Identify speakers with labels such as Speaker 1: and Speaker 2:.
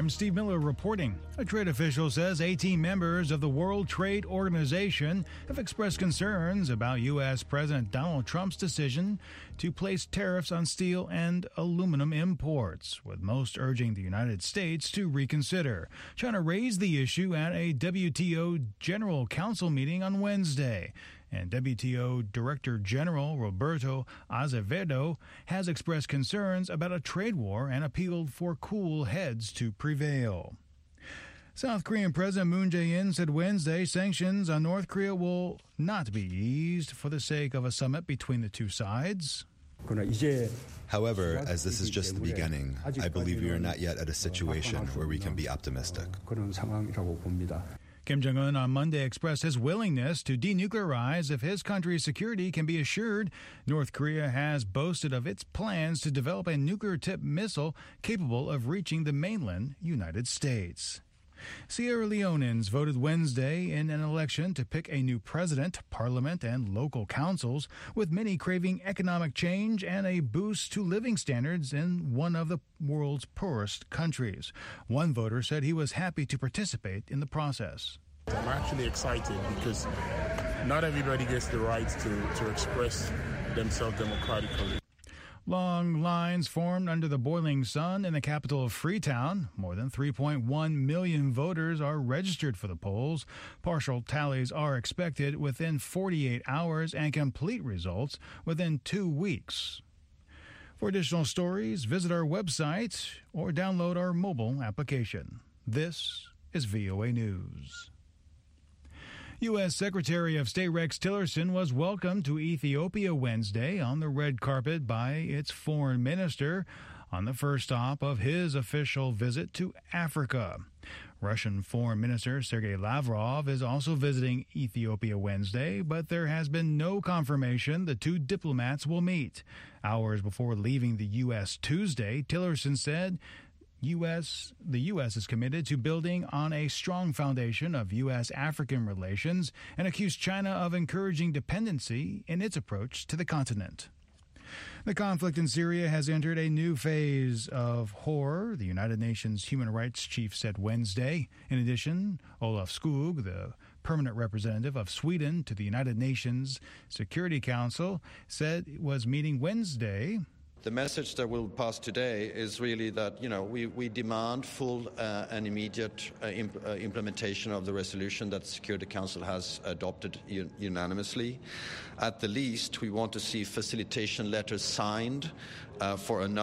Speaker 1: I'm Steve Miller reporting. A trade official says 18 members of the World Trade Organization have expressed concerns about U.S. President Donald Trump's decision to place tariffs on steel and aluminum imports, with most urging the United States to reconsider. China raised the issue at a WTO General Council meeting on Wednesday. And WTO Director General Roberto Azevedo has expressed concerns about a trade war and appealed for cool heads to prevail. South Korean President Moon Jae-in said Wednesday sanctions on North Korea will not be eased for the sake of a summit between the two sides.
Speaker 2: However, as this is just the beginning, I believe we are not yet at a situation where we can be optimistic.
Speaker 1: Kim Jong-un on Monday expressed his willingness to denuclearize if his country's security can be assured. North Korea has boasted of its plans to develop a nuclear-tipped missile capable of reaching the mainland United States. Sierra Leoneans voted Wednesday in an election to pick a new president, parliament, and local councils, with many craving economic change and a boost to living standards in one of the world's poorest countries. One voter said he was happy to participate in the process.
Speaker 3: I'm actually excited because not everybody gets the right to express themselves democratically.
Speaker 1: Long lines formed under the boiling sun in the capital of Freetown. More than 3.1 million voters are registered for the polls. Partial tallies are expected within 48 hours and complete results within 2 weeks. For additional stories, visit our website or download our mobile application. This is VOA News. U.S. Secretary of State Rex Tillerson was welcomed to Ethiopia Wednesday on the red carpet by its foreign minister on the first stop of his official visit to Africa. Russian Foreign Minister Sergei Lavrov is also visiting Ethiopia Wednesday, but there has been no confirmation the two diplomats will meet. Hours before leaving the U.S. Tuesday, Tillerson said the U.S. is committed to building on a strong foundation of U.S.-African relations and accused China of encouraging dependency in its approach to the continent. The conflict in Syria has entered a new phase of horror, the United Nations Human Rights Chief said Wednesday. In addition, Olaf Skog, the permanent representative of Sweden to the United Nations Security Council, said it was meeting Wednesday.
Speaker 4: The message that we'll pass today is really that, we demand full and immediate implementation of the resolution that the Security Council has adopted unanimously. At the least, we want to see facilitation letters signed for another